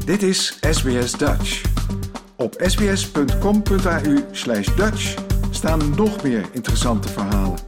Dit is SBS Dutch. Op sbs.com.au/Dutch staan nog meer interessante verhalen.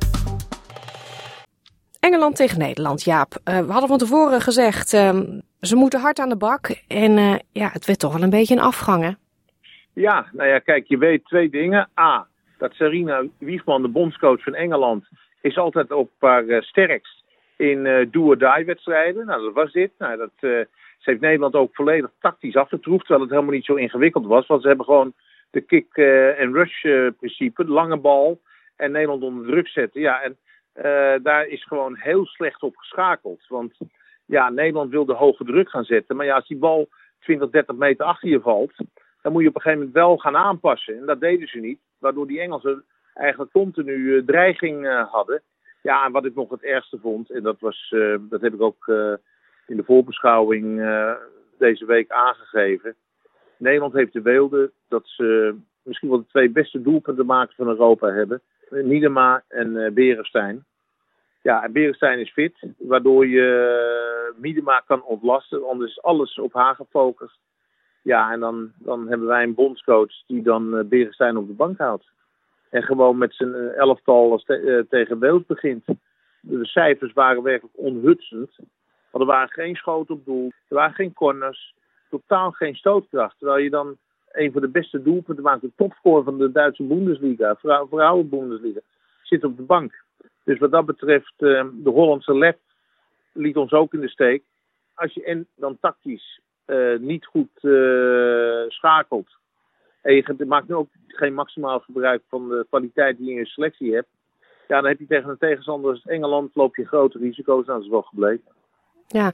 Engeland tegen Nederland, Jaap. We hadden van tevoren gezegd, ze moeten hard aan de bak. En het werd toch wel een beetje een afgang, hè? Ja, kijk, je weet twee dingen. A, dat Sarina Wiegman, de bondscoach van Engeland, is altijd op haar sterkst in do-or-die wedstrijden. Nou, dat was dit. Ze heeft Nederland ook volledig tactisch afgetroefd, terwijl het helemaal niet zo ingewikkeld was. Want ze hebben gewoon de kick-and-rush principe, de lange bal en Nederland onder druk zetten. Ja, en daar is gewoon heel slecht op geschakeld. Want ja, Nederland wil de hoge druk gaan zetten. Maar ja, als die bal 20, 30 meter achter je valt, dan moet je op een gegeven moment wel gaan aanpassen. En dat deden ze niet. Waardoor die Engelsen eigenlijk continu dreiging hadden. Ja, en wat ik nog het ergste vond, en dat heb ik ook in de voorbeschouwing deze week aangegeven. Nederland heeft de weelde dat ze misschien wel de twee beste doelpuntenmakers van Europa hebben. Miedema en Beresteyn. Ja, en Beresteyn is fit, waardoor je Miedema kan ontlasten. Anders is alles op haar gefocust. Ja, en dan hebben wij een bondscoach die dan Beresteyn op de bank houdt. En gewoon met zijn elftal tegen Wales begint. De cijfers waren werkelijk onhutsend. Want er waren geen schoten op doel. Er waren geen corners. Totaal geen stootkracht. Terwijl je dan een van de beste doelpunten maakt. De topscorer van de Duitse Bundesliga. Vrouwen-Bundesliga. Zit op de bank. Dus wat dat betreft, de Hollandse lef liet ons ook in de steek. Als je dan tactisch niet goed schakelt. En je maakt nu ook geen maximaal gebruik van de kwaliteit die je in je selectie hebt. Ja, dan heb je tegen een tegenstander als Engeland loop je grote risico's. Nou, dat is wel gebleken. Ja,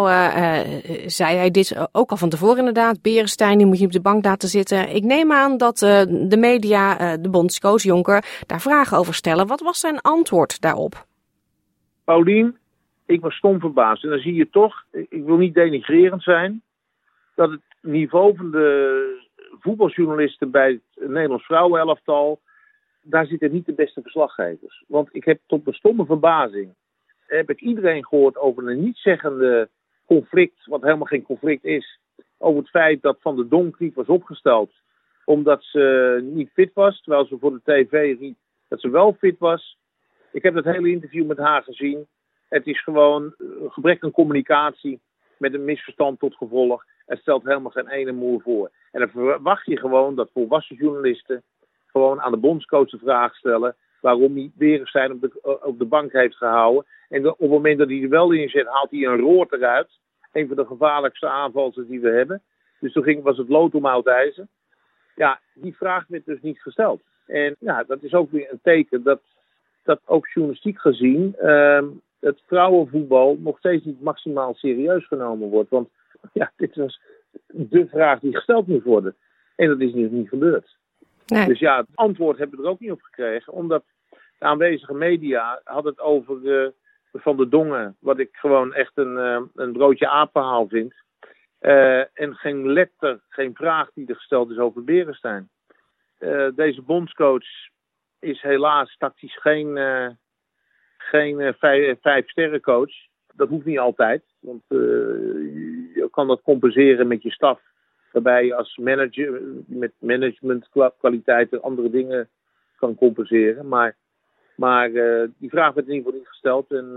zei hij dit ook al van tevoren inderdaad. Beresteyn, die moet je op de bank laten zitten. Ik neem aan dat de media, de bondscoach Jonker, daar vragen over stellen. Wat was zijn antwoord daarop? Paulien, ik was stom verbaasd. En dan zie je toch, ik wil niet denigrerend zijn, dat het niveau van de voetbaljournalisten bij het Nederlands vrouwenelftal, daar zitten niet de beste verslaggevers. Want ik heb tot mijn stomme verbazing heb ik iedereen gehoord over een niet-zeggende conflict, wat helemaal geen conflict is, over het feit dat Van der Donk niet was opgesteld omdat ze niet fit was, terwijl ze voor de tv riep dat ze wel fit was. Ik heb dat hele interview met haar gezien. Het is gewoon een gebrek aan communicatie met een misverstand tot gevolg. Het stelt helemaal geen ene moer voor. En dan verwacht je gewoon dat volwassen journalisten gewoon aan de bondscoach de vraag stellen waarom hij Beresteyn op de bank heeft gehouden. En op het moment dat hij er wel in zit, haalt hij een roort eruit. Een van de gevaarlijkste aanvallers die we hebben. Dus toen was het lood om oud ijzer. Ja, die vraag werd dus niet gesteld. En ja, dat is ook weer een teken dat ook journalistiek gezien het vrouwenvoetbal nog steeds niet maximaal serieus genomen wordt. Want ja, dit was de vraag die gesteld moet worden. En dat is niet gebeurd. Nee. Dus ja, het antwoord hebben we er ook niet op gekregen. Omdat de aanwezige media had het over Van der Dongen, wat ik gewoon echt een broodje aapverhaal vind. En geen vraag die er gesteld is over Beresteyn. Deze bondscoach is helaas tactisch geen 5-sterrencoach. Dat hoeft niet altijd. Want je kan dat compenseren met je staf. Waarbij je als manager met managementkwaliteiten andere dingen kan compenseren. Maar die vraag werd in ieder geval niet gesteld. En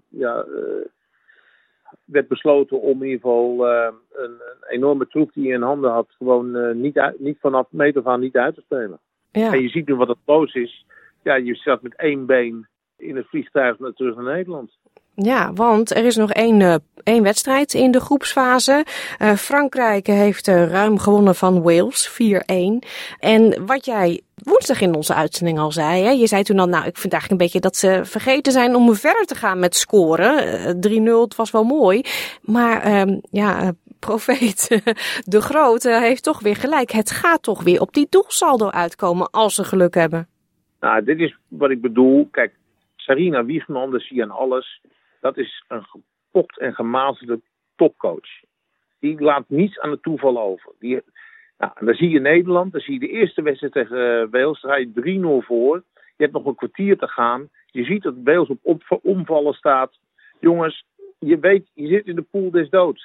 werd besloten om in ieder geval een enorme troep die je in handen had gewoon niet vanaf meet af aan niet uit te spelen. Ja. En je ziet nu wat het los is. Ja, je zat met één been in het vliegtuig terug naar Nederland. Ja, want er is nog één wedstrijd in de groepsfase. Frankrijk heeft ruim gewonnen van Wales, 4-1. En wat jij woensdag in onze uitzending al zei, hè? Je zei toen al, ik vind eigenlijk een beetje dat ze vergeten zijn om verder te gaan met scoren. 3-0, het was wel mooi. Maar profeet De Groot heeft toch weer gelijk. Het gaat toch weer op die doelsaldo uitkomen als ze geluk hebben. Nou, dit is wat ik bedoel. Kijk, Sarina Wiegman, dat zie je aan alles. Dat is een gepokt en gemazelde topcoach. Die laat niets aan het toeval over. En dan zie je Nederland, dan zie je de eerste wedstrijd tegen Wales. Dan ga je 3-0 voor. Je hebt nog een kwartier te gaan. Je ziet dat Wales op omvallen staat. Jongens, je weet, je zit in de pool des doods.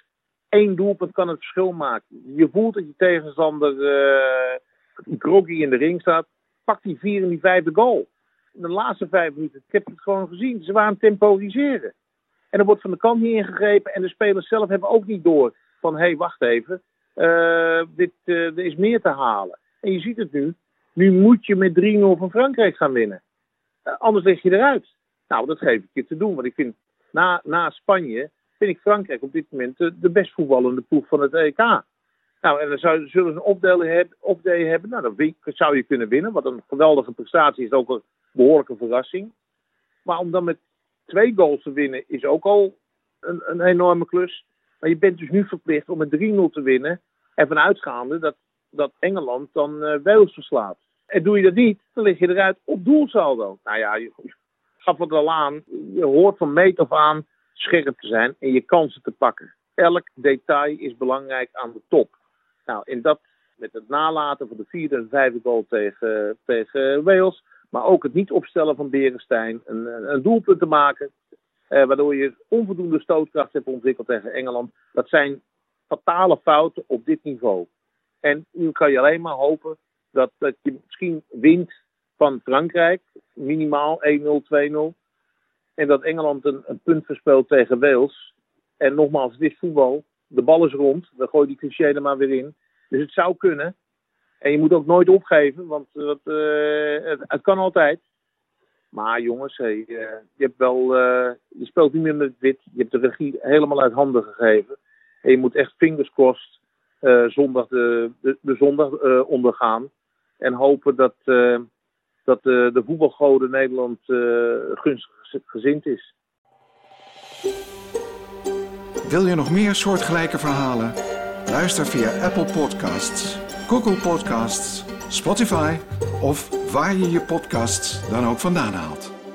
1 doelpunt kan het verschil maken. Je voelt dat je tegenstander groggy in de ring staat. Pakt die 4 en die 5e goal. In de laatste 5 minuten, ik heb het gewoon gezien. Ze waren aan het temporiseren. En er wordt van de kant niet ingegrepen. En de spelers zelf hebben ook niet door van, hé, wacht even. Er is meer te halen. En je ziet het nu. Nu moet je met 3-0 van Frankrijk gaan winnen. Anders lig je eruit. Nou, dat geef ik je te doen. Want ik vind, na Spanje, vind ik Frankrijk op dit moment de best voetballende ploeg van het EK. Nou, en dan zullen ze een opdelen hebben. Nou, dan zou je kunnen winnen. Wat een geweldige prestatie is, ook een behoorlijke verrassing. Maar om dan met 2 goals te winnen is ook al een enorme klus. Maar je bent dus nu verplicht om met 3-0 te winnen. En vanuitgaande dat Engeland dan Wales verslaat. En doe je dat niet, dan lig je eruit op doelsaldo. Nou ja, je gaf het al aan. Je hoort van meet af aan scherp te zijn en je kansen te pakken. Elk detail is belangrijk aan de top. Nou, in dat met het nalaten van de 4e en 5e goal tegen Wales. Maar ook het niet opstellen van Beresteyn. Een doelpunt te maken. Waardoor je onvoldoende stootkracht hebt ontwikkeld tegen Engeland. Dat zijn fatale fouten op dit niveau. En nu kan je alleen maar hopen dat je misschien wint van Frankrijk. Minimaal 1-0, 2-0. En dat Engeland een punt verspeelt tegen Wales. En nogmaals, het is voetbal. De bal is rond. Dan gooi je die cliché er maar weer in. Dus het zou kunnen. En je moet ook nooit opgeven. Want het kan altijd. Maar jongens, je speelt niet meer met het wit. Je hebt de regie helemaal uit handen gegeven. En je moet echt fingers crossed zondag de zondag ondergaan. En hopen dat de voetbalgoden Nederland gunstig gezind is. Wil je nog meer soortgelijke verhalen? Luister via Apple Podcasts, Google Podcasts, Spotify of waar je je podcasts dan ook vandaan haalt.